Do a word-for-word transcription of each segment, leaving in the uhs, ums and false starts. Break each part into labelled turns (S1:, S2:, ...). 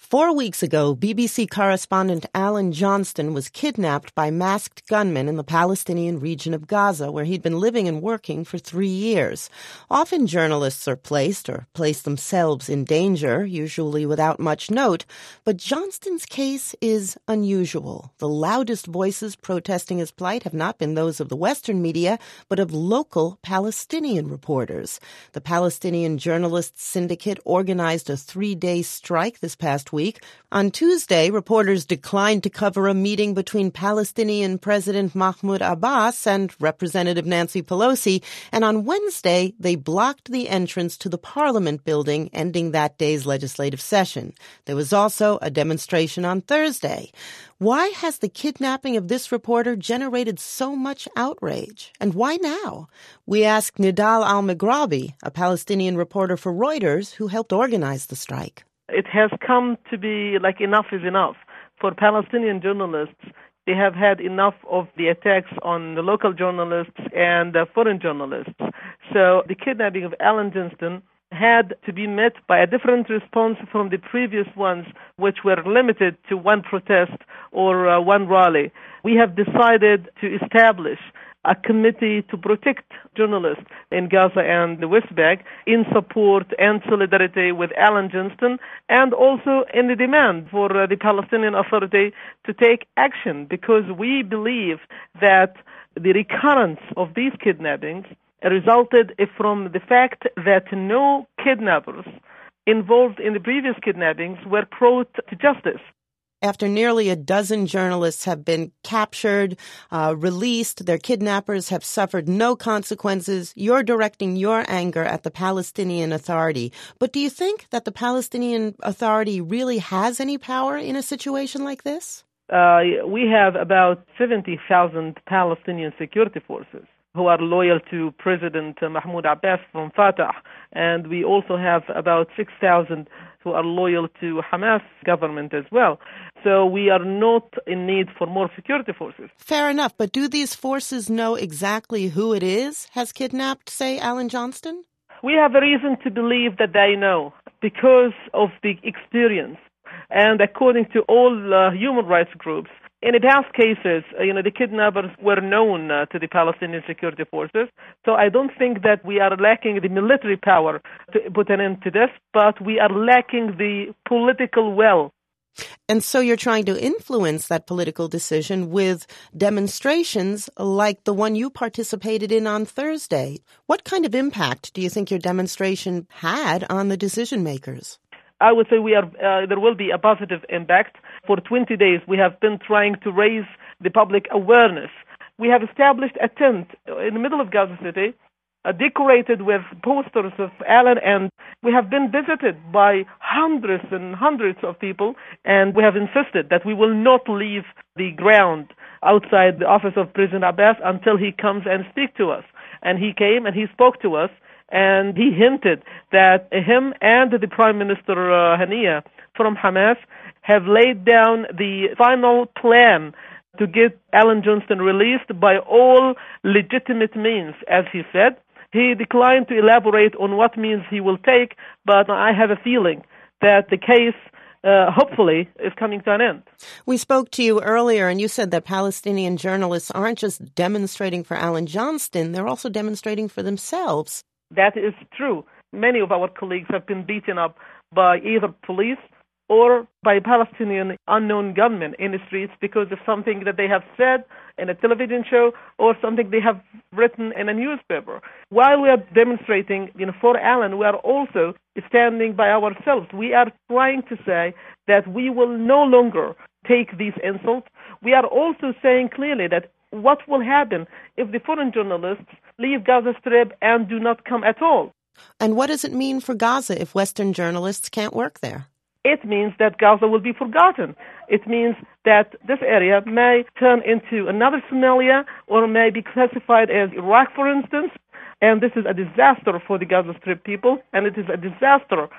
S1: Four weeks ago, B B C correspondent Alan Johnston was kidnapped by masked gunmen in the Palestinian region of Gaza, where he'd been living and working for three years. Often journalists are placed or place themselves in danger, usually without much note. But Johnston's case is unusual. The loudest voices protesting his plight have not been those of the Western media, but of local Palestinian reporters. The Palestinian Journalists Syndicate organized a three-day strike this past week. On Tuesday, reporters declined to cover a meeting between Palestinian President Mahmoud Abbas and Representative Nancy Pelosi, and on Wednesday, they blocked the entrance to the Parliament building, ending that day's legislative session. There was also a demonstration on Thursday. Why has the kidnapping of this reporter generated so much outrage? And why now? We asked Nidal Al-Megrabi, a Palestinian reporter for Reuters, who helped organize the strike.
S2: It has come to be like enough is enough. For Palestinian journalists, they have had enough of the attacks on the local journalists and uh, foreign journalists. So the kidnapping of Alan Johnston had to be met by a different response from the previous ones, which were limited to one protest or uh, one rally. We have decided to establish a committee to protect journalists in Gaza and the West Bank in support and solidarity with Alan Johnston, and also in the demand for uh, the Palestinian Authority to take action, because we believe that the recurrence of these kidnappings resulted from the fact that no kidnappers involved in the previous kidnappings were brought to justice.
S1: After nearly a dozen journalists have been captured, uh, released, their kidnappers have suffered no consequences, you're directing your anger at the Palestinian Authority. But do you think that the Palestinian Authority really has any power in a situation like this?
S2: Uh, we have about seventy thousand Palestinian security forces who are loyal to President Mahmoud Abbas from Fatah, and we also have about six thousand who are loyal to Hamas government as well. So we are not in need for more security forces.
S1: Fair enough, but do these forces know exactly who it is has kidnapped, say, Alan Johnston?
S2: We have a reason to believe that they know because of the experience. And according to all uh, human rights groups, in the past cases, uh, you know, the kidnappers were known uh, to the Palestinian security forces. So I don't think that we are lacking the military power to put an end to this, but we are lacking the political will.
S1: And so you're trying to influence that political decision with demonstrations like the one you participated in on Thursday. What kind of impact do you think your demonstration had on the decision makers?
S2: I would say we are. Uh, there will be a positive impact. For twenty days, we have been trying to raise the public awareness. We have established a tent in the middle of Gaza City, uh, decorated with posters of Alan, and we have been visited by hundreds and hundreds of people, and we have insisted that we will not leave the ground outside the office of President Abbas until he comes and speaks to us. And he came and he spoke to us. And he hinted that him and the Prime Minister uh, Haniya from Hamas have laid down the final plan to get Alan Johnston released by all legitimate means, as he said. He declined to elaborate on what means he will take, but I have a feeling that the case Uh, hopefully, is coming to an end.
S1: We spoke to you earlier, and you said that Palestinian journalists aren't just demonstrating for Alan Johnston, they're also demonstrating for themselves.
S2: That is true. Many of our colleagues have been beaten up by either police or by Palestinian unknown gunmen in the streets because of something that they have said in a television show or something they have written in a newspaper. While we are demonstrating, you know, for Alan, we are also standing by ourselves. We are trying to say that we will no longer take these insults. We are also saying clearly that what will happen if the foreign journalists leave Gaza Strip and do not come at all.
S1: And what does it mean for Gaza if Western journalists can't work there?
S2: It means that Gaza will be forgotten. It means that this area may turn into another Somalia or may be classified as Iraq, for instance. And this is a disaster for the Gaza Strip people, and it is a disaster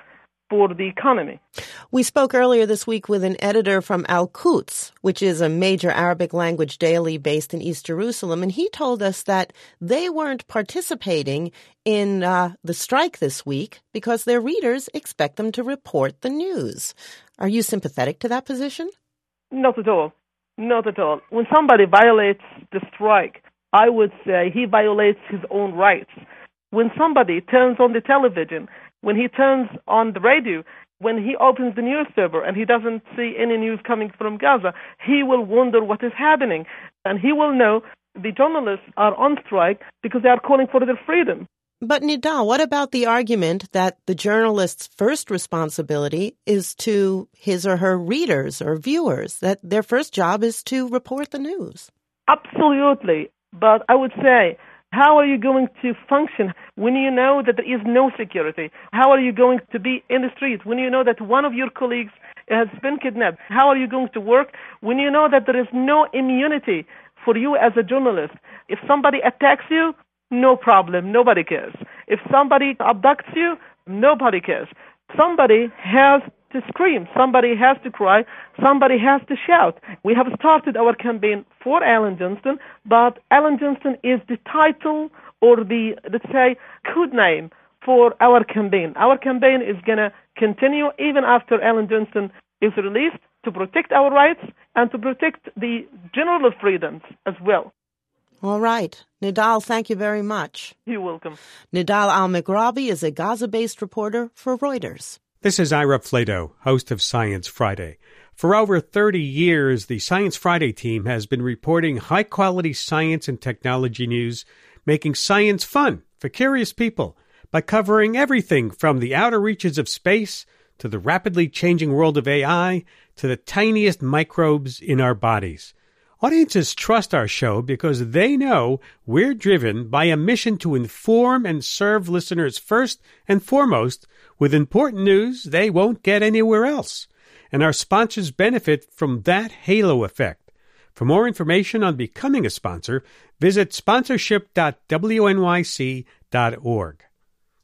S2: for the economy.
S1: We spoke earlier this week with an editor from Al-Quds, which is a major Arabic language daily based in East Jerusalem, and he told us that they weren't participating in uh, the strike this week because their readers expect them to report the news. Are you sympathetic to that position?
S2: Not at all. Not at all. When somebody violates the strike, I would say he violates his own rights. When somebody turns on the television, when he turns on the radio, when he opens the newspaper and he doesn't see any news coming from Gaza, he will wonder what is happening. And he will know the journalists are on strike because they are calling for their freedom.
S1: But Nidal, what about the argument that the journalist's first responsibility is to his or her readers or viewers, that their first job is to report the news?
S2: Absolutely. But I would say, how are you going to function when you know that there is no security? How are you going to be in the streets when you know that one of your colleagues has been kidnapped? How are you going to work when you know that there is no immunity for you as a journalist? If somebody attacks you, no problem, nobody cares. If somebody abducts you, nobody cares. Somebody has to scream, somebody has to cry, somebody has to shout. We have started our campaign for Alan Johnston, but Alan Johnston is the title or the, let's say, code name for our campaign. Our campaign is going to continue even after Alan Johnston is released to protect our rights and to protect the general freedoms as well.
S1: All right. Nidal, thank you very much.
S2: You're welcome.
S1: Nidal Al-Megrabi is a Gaza-based reporter for Reuters.
S3: This is Ira Flato, host of Science Friday. For over thirty years, the Science Friday team has been reporting high-quality science and technology news, making science fun for curious people by covering everything from the outer reaches of space to the rapidly changing world of A I to the tiniest microbes in our bodies. Audiences trust our show because they know we're driven by a mission to inform and serve listeners first and foremost with important news they won't get anywhere else. And our sponsors benefit from that halo effect. For more information on becoming a sponsor, visit sponsorship dot w n y c dot org.